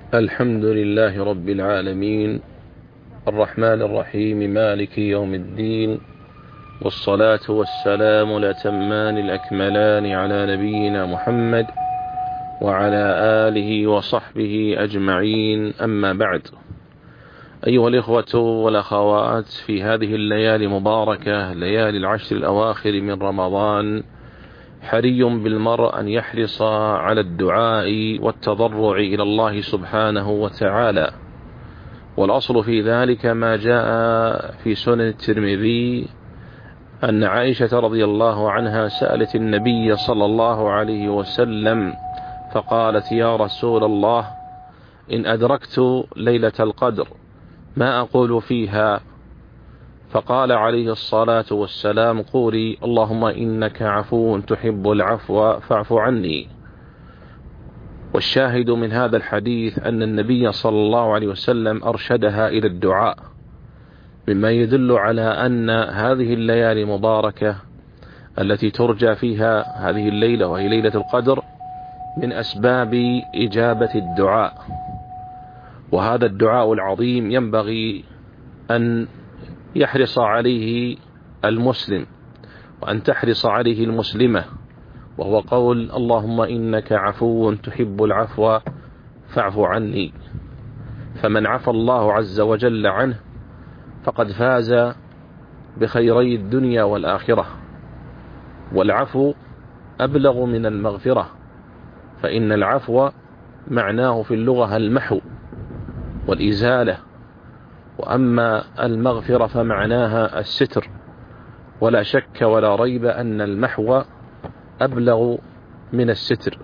الحمد لله رب العالمين، الرحمن الرحيم، مالك يوم الدين، والصلاة والسلام الأتمان الأكملان على نبينا محمد وعلى آله وصحبه أجمعين، أما بعد. أيها الإخوة والأخوات، في هذه الليالي المباركة، ليالي العشر الأواخر من رمضان، حري بالمرء أن يحرص على الدعاء والتضرع إلى الله سبحانه وتعالى. والأصل في ذلك ما جاء في سنن الترمذي أن عائشة رضي الله عنها سألت النبي صلى الله عليه وسلم فقالت: يا رسول الله، إن أدركت ليلة القدر ما أقول فيها؟ فقال عليه الصلاة والسلام: قولي اللهم إنك عفو تحب العفو فاعف عني. والشاهد من هذا الحديث أن النبي صلى الله عليه وسلم أرشدها إلى الدعاء، مما يدل على أن هذه الليالي المباركة التي ترجى فيها هذه الليلة وهي ليلة القدر من أسباب إجابة الدعاء. وهذا الدعاء العظيم ينبغي أن يحرص عليه المسلم وأن تحرص عليه المسلمة، وهو قول اللهم إنك عفو تحب العفو فاعف عني. فمن عفى الله عز وجل عنه فقد فاز بخيري الدنيا والآخرة. والعفو أبلغ من المغفرة، فإن العفو معناه في اللغة المحو والإزالة، وأما المغفرة فمعناها الستر. ولا شك ولا ريب أن المحو أبلغ من الستر.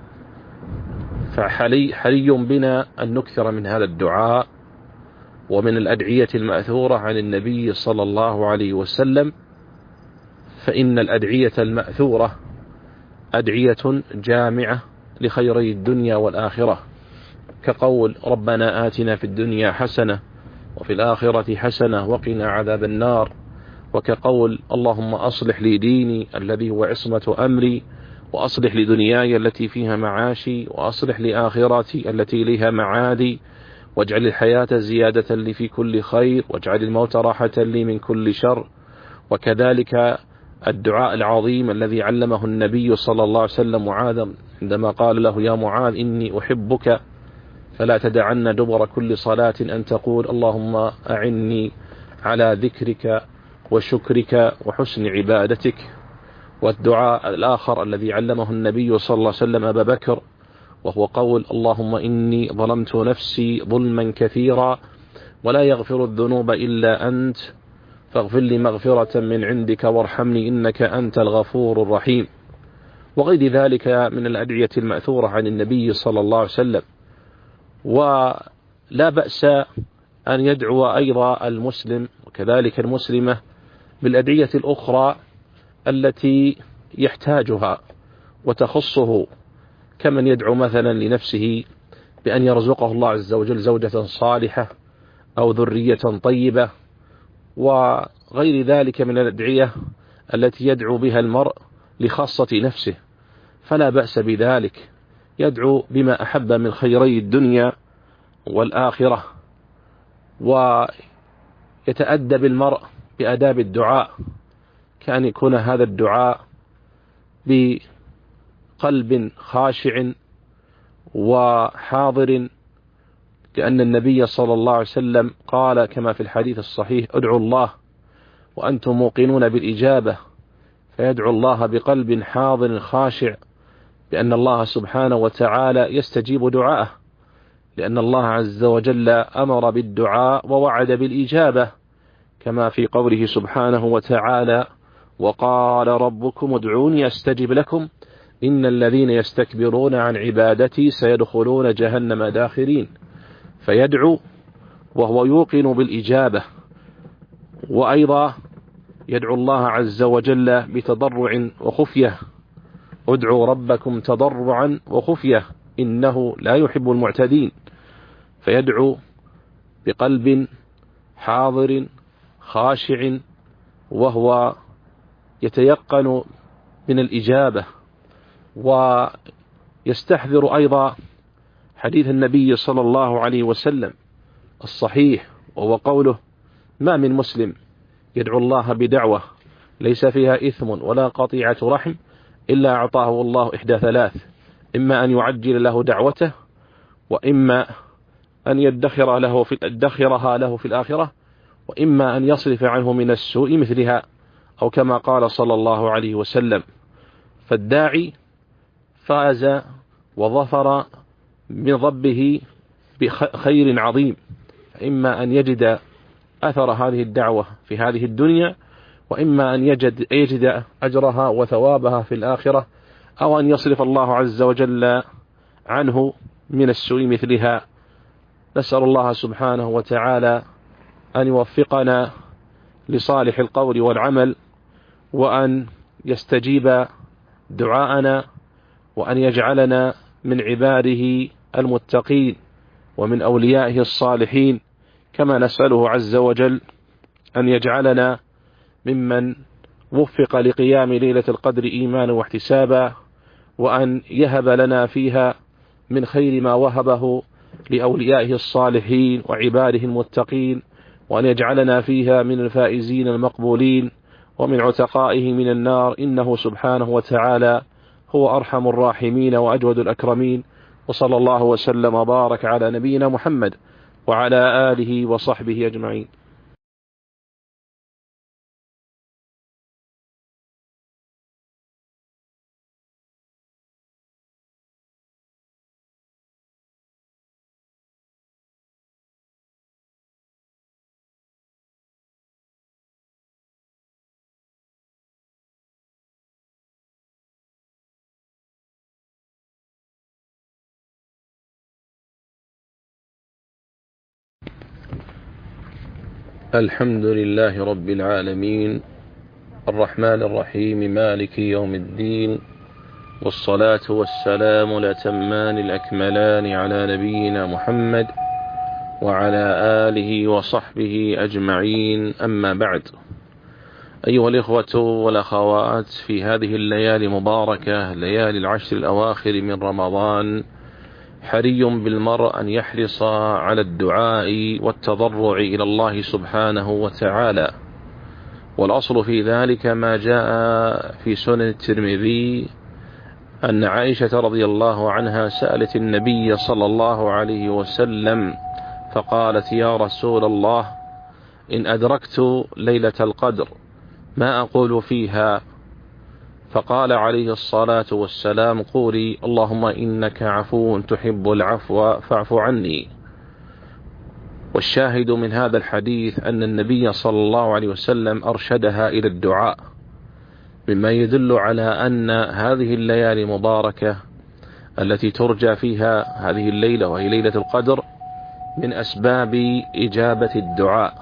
فحري بنا أن نكثر من هذا الدعاء ومن الأدعية المأثورة عن النبي صلى الله عليه وسلم، فإن الأدعية المأثورة أدعية جامعة لخيري الدنيا والآخرة، كقول ربنا آتنا في الدنيا حسنة وفي الآخرة حسنة وقنا عذاب النار، وكقول اللهم أصلح لي ديني الذي هو عصمة أمري، وأصلح لي دنياي التي فيها معاشي، وأصلح لي آخرتي التي إليها معادي، واجعل الحياة زيادة لي في كل خير، واجعل الموت راحة لي من كل شر. وكذلك الدعاء العظيم الذي علمه النبي صلى الله عليه وسلم معاذا عندما قال له: يا معاذ إني أحبك فلا تدعن دبر كل صلاة أن تقول اللهم أعني على ذكرك وشكرك وحسن عبادتك. والدعاء الآخر الذي علمه النبي صلى الله عليه وسلم أبا بكر، وهو قول اللهم إني ظلمت نفسي ظلما كثيرا ولا يغفر الذنوب إلا أنت فاغفر لي مغفرة من عندك وارحمني إنك أنت الغفور الرحيم. وغير ذلك من الأدعية المأثورة عن النبي صلى الله عليه وسلم. ولا بأس أن يدعو أيضا المسلم وكذلك المسلمة بالأدعية الأخرى التي يحتاجها وتخصه، كمن يدعو مثلا لنفسه بأن يرزقه الله عز وجل زوجة صالحة أو ذرية طيبة، وغير ذلك من الأدعية التي يدعو بها المرء لخاصة نفسه، فلا بأس بذلك. يدعو بما أحب من خيري الدنيا والآخرة، ويتأدب المرء بآداب الدعاء، كأن يكون هذا الدعاء بقلب خاشع وحاضر، لأن النبي صلى الله عليه وسلم قال كما في الحديث الصحيح: ادعوا الله وأنتم موقنون بالإجابة. فيدعو الله بقلب حاضر خاشع، بأن الله سبحانه وتعالى يستجيب دعاءه، لأن الله عز وجل أمر بالدعاء ووعد بالإجابة، كما في قوله سبحانه وتعالى: وقال ربكم ادعوني أستجب لكم إن الذين يستكبرون عن عبادتي سيدخلون جهنم داخرين. فيدعو وهو يوقن بالإجابة. وأيضا يدعو الله عز وجل بتضرع وخفية: ادعوا ربكم تضرعا وخفية إنه لا يحب المعتدين. فيدعو بقلب حاضر خاشع وهو يتيقن من الإجابة، ويستحذر أيضا حديث النبي صلى الله عليه وسلم الصحيح، وهو قوله: ما من مسلم يدعو الله بدعوة ليس فيها إثم ولا قطيعة رحم إلا أعطاه الله إحدى ثلاث: إما أن يعجل له دعوته، وإما أن يدخرها له في الآخرة، وإما أن يصرف عنه من السوء مثلها، أو كما قال صلى الله عليه وسلم. فالداعي فاز وظفر من ربه بخير عظيم، إما أن يجد أثر هذه الدعوة في هذه الدنيا، وإما أن يجد أجرها وثوابها في الآخرة، أو أن يصرف الله عز وجل عنه من السوء مثلها. نسأل الله سبحانه وتعالى أن يوفقنا لصالح القول والعمل، وأن يستجيب دعاءنا، وأن يجعلنا من عباده المتقين ومن أوليائه الصالحين، كما نسأله عز وجل أن يجعلنا ممن وفق لقيام ليلة القدر إيمانا واحتسابا، وأن يهب لنا فيها من خير ما وهبه لأوليائه الصالحين وعباده المتقين، وأن يجعلنا فيها من الفائزين المقبولين ومن عتقائه من النار، إنه سبحانه وتعالى هو أرحم الراحمين وأجود الأكرمين. وصلى الله وسلم وبارك على نبينا محمد وعلى آله وصحبه أجمعين. الحمد لله رب العالمين، الرحمن الرحيم، مالك يوم الدين، والصلاة والسلام الأتمان الأكملان على نبينا محمد وعلى آله وصحبه أجمعين. أما بعد، أيها الإخوة والأخوات، في هذه الليالي المباركة، ليالي العشر الأواخر من رمضان، حري بالمرء أن يحرص على الدعاء والتضرع إلى الله سبحانه وتعالى. والأصل في ذلك ما جاء في سنن الترمذي أن عائشة رضي الله عنها سألت النبي صلى الله عليه وسلم فقالت: يا رسول الله، إن أدركت ليلة القدر ما أقول فيها؟ فقال عليه الصلاة والسلام: قولي اللهم إنك عفو تحب العفو فاعف عني. والشاهد من هذا الحديث أن النبي صلى الله عليه وسلم أرشدها إلى الدعاء، مما يدل على أن هذه الليالي المباركة التي ترجى فيها هذه الليلة وهي ليلة القدر من أسباب إجابة الدعاء.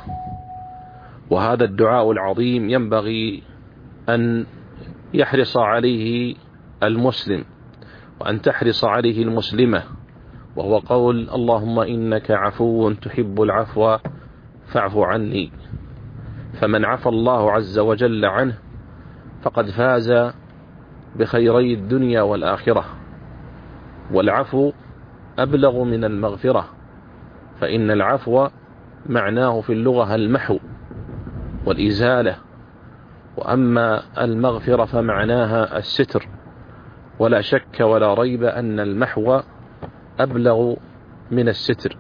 وهذا الدعاء العظيم ينبغي أن يحرص عليه المسلم وأن تحرص عليه المسلمة، وهو قول اللهم إنك عفو تحب العفو فاعف عني. فمن عفى الله عز وجل عنه فقد فاز بخيري الدنيا والآخرة. والعفو أبلغ من المغفرة، فإن العفو معناه في اللغة المحو والإزالة، وأما المغفرة فمعناها الستر. ولا شك ولا ريب أن المحو أبلغ من الستر.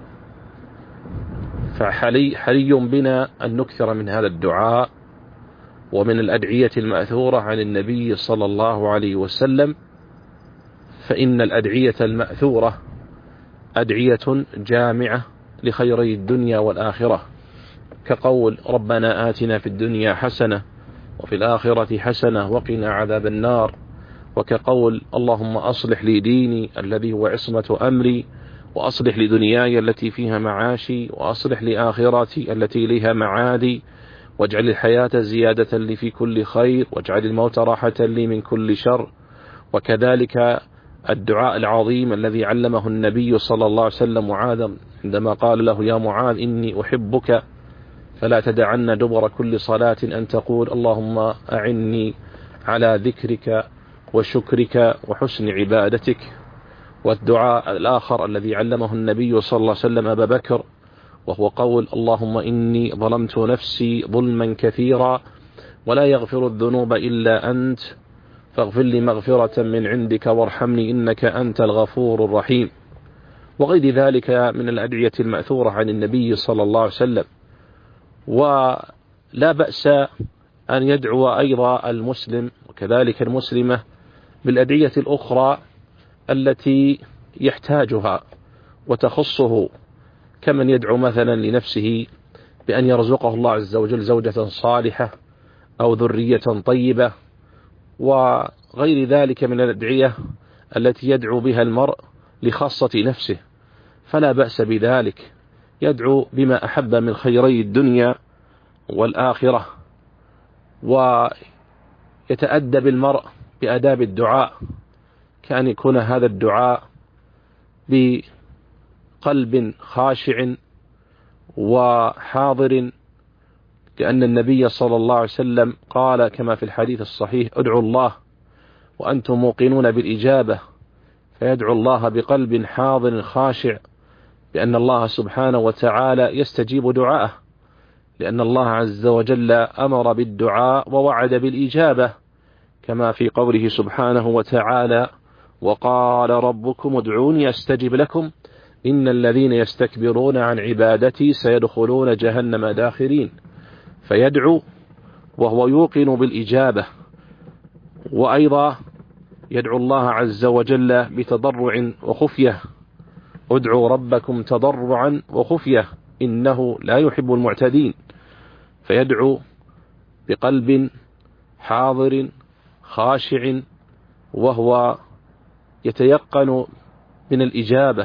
فحري بنا أن نكثر من هذا الدعاء ومن الأدعية المأثورة عن النبي صلى الله عليه وسلم، فإن الأدعية المأثورة أدعية جامعة لخيري الدنيا والآخرة، كقول ربنا آتنا في الدنيا حسنة وفي الآخرة حسنة وقنا عذاب النار، وكقول اللهم أصلح لي ديني الذي هو عصمة أمري، وأصلح لي دنياي التي فيها معاشي، وأصلح لي آخرتي التي إليها معادي، واجعل الحياة زيادة لي في كل خير، واجعل الموت راحة لي من كل شر. وكذلك الدعاء العظيم الذي علمه النبي صلى الله عليه وسلم معاذا عندما قال له: يا معاذ إني أحبك فلا تدعن دبر كل صلاة أن تقول اللهم أعني على ذكرك وشكرك وحسن عبادتك. والدعاء الآخر الذي علمه النبي صلى الله عليه وسلم أبا بكر، وهو قول: اللهم إني ظلمت نفسي ظلما كثيرا ولا يغفر الذنوب إلا أنت فاغفر لي مغفرة من عندك وارحمني إنك أنت الغفور الرحيم. وغير ذلك من الأدعية المأثورة عن النبي صلى الله عليه وسلم. ولا بأس أن يدعو أيضا المسلم وكذلك المسلمة بالأدعية الأخرى التي يحتاجها وتخصه، كمن يدعو مثلا لنفسه بأن يرزقه الله عز وجل زوجة صالحة أو ذرية طيبة، وغير ذلك من الأدعية التي يدعو بها المرء لخاصة نفسه، فلا بأس بذلك. يدعو بما أحب من خيري الدنيا والآخرة، ويتأدب المرء بآداب الدعاء، كأن يكون هذا الدعاء بقلب خاشع وحاضر، لأن النبي صلى الله عليه وسلم قال كما في الحديث الصحيح: ادعوا الله وأنتم موقنون بالإجابة، فيدعو الله بقلب حاضر خاشع، بأن الله سبحانه وتعالى يستجيب دعاءه، لأن الله عز وجل أمر بالدعاء ووعد بالإجابة، كما في قوله سبحانه وتعالى: وقال ربكم ادعوني أستجب لكم إن الذين يستكبرون عن عبادتي سيدخلون جهنم داخرين. فيدعو وهو يوقن بالإجابة، وأيضا يدعو الله عز وجل بتضرع وخفية: ادعوا ربكم تضرعا وخفية إنه لا يحب المعتدين. فيدعو بقلب حاضر خاشع وهو يتيقن من الإجابة.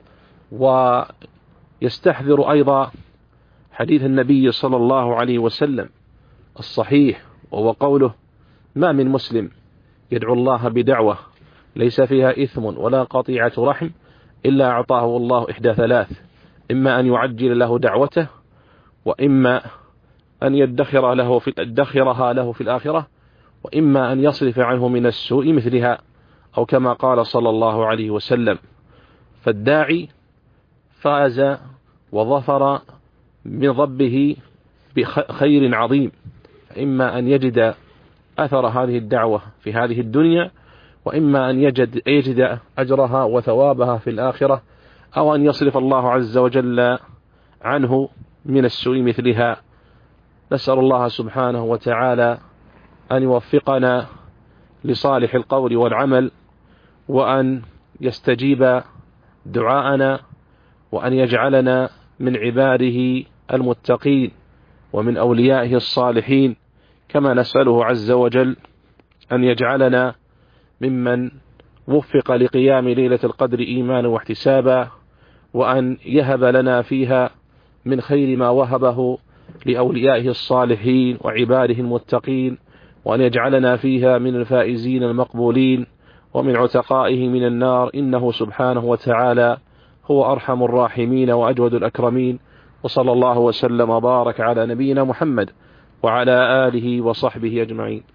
ويستحضر أيضا حديث النبي صلى الله عليه وسلم الصحيح، وهو قوله: ما من مسلم يدعو الله بدعوة ليس فيها إثم ولا قطيعة رحم إلا أعطاه الله إحدى ثلاث: إما أن يعجل له دعوته، وإما أن يدخرها له في الآخرة، وإما أن يصرف عنه من السوء مثلها، أو كما قال صلى الله عليه وسلم. فالداعي فاز وظفر من ربه بخير عظيم، إما أن يجد أثر هذه الدعوة في هذه الدنيا، وإما أن يجد أجرها وثوابها في الآخرة، أو أن يصرف الله عز وجل عنه من السوء مثلها. نسأل الله سبحانه وتعالى أن يوفقنا لصالح القول والعمل، وأن يستجيب دعاءنا، وأن يجعلنا من عباده المتقين ومن أوليائه الصالحين، كما نسأله عز وجل أن يجعلنا ممن وفق لقيام ليلة القدر إيمانا واحتسابا، وأن يهب لنا فيها من خير ما وهبه لأوليائه الصالحين وعباده المتقين، وأن يجعلنا فيها من الفائزين المقبولين ومن عتقائه من النار، إنه سبحانه وتعالى هو أرحم الراحمين وأجود الأكرمين. وصلى الله وسلم وبارك على نبينا محمد وعلى آله وصحبه أجمعين.